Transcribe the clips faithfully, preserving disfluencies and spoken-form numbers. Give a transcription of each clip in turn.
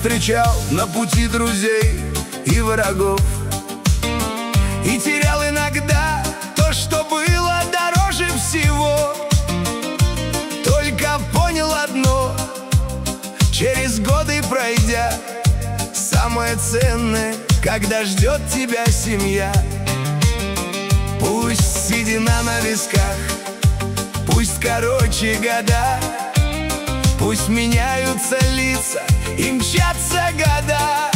встречал на пути друзей и врагов, и терял иногда то, что было дороже всего. Только понял одно: через годы пройдя, самое ценное, когда ждет тебя семья. Пусть седина на висках, пусть короче года, пусть меняются лица и мчатся года.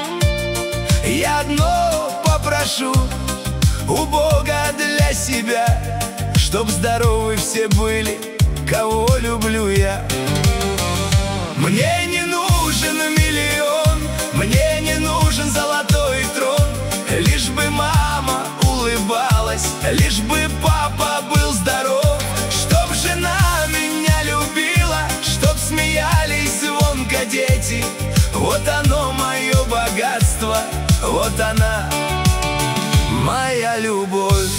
Я одно попрошу у Бога для себя: чтоб здоровы все были, кого люблю я. Мне не нужен миллион, мне не нужен золотой трон, лишь бы мама улыбалась, лишь бы папа был здоров, чтоб жена меня любила, чтоб смеялись звонко дети. Вот оно мое богатство, вот она моя любовь.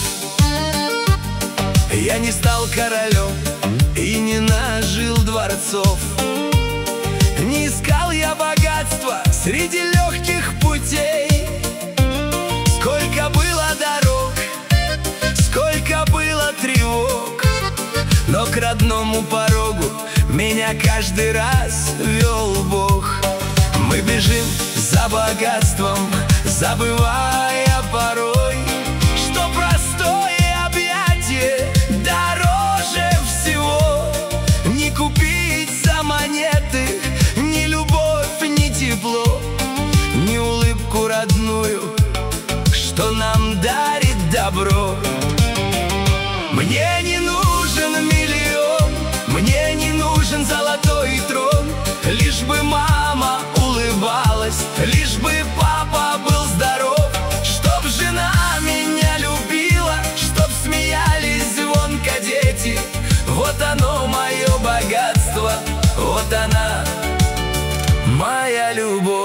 Я не стал королем и не нажил дворцов, не искал я богатства среди легких путей. Сколько было дорог, сколько было тревог, но к родному порогу меня каждый раз вел Бог. Мы бежим за богатством, забывая порой, что простое объятие дороже всего. Не купить за монеты ни любовь, ни тепло, ни улыбку родную, что нам дарит добро. Мне не нужен миллион, мне не нужен золотой трон, лишь бы мама улыбалась, лишь бы папа был здоров, чтоб жена меня любила, чтоб смеялись звонко дети. Вот оно мое богатство, вот она моя любовь.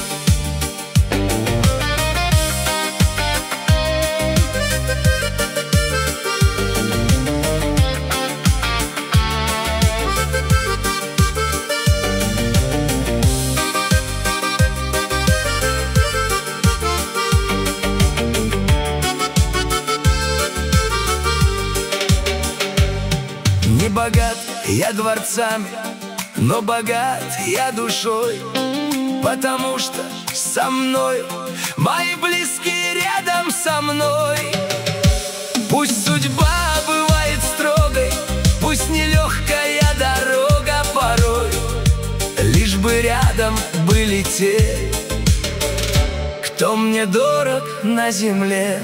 Не богат я дворцами, но богат я душой, потому что со мной мои близкие рядом со мной. Пусть судьба бывает строгой, пусть нелегкая дорога порой, лишь бы рядом были те, кто мне дорог на земле.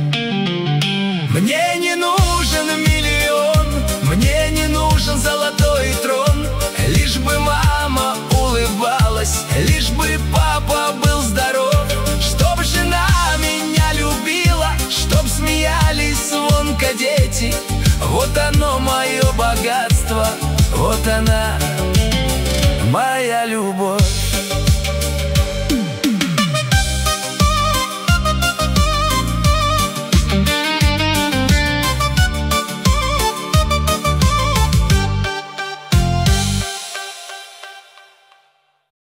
Мне не нужен миллион, мне не нужен золотой трон, лишь бы мама улыбалась, лишь бы папа был здоров, чтоб жена меня любила, чтоб смеялись звонко дети. Вот оно мое богатство, вот она моя любовь.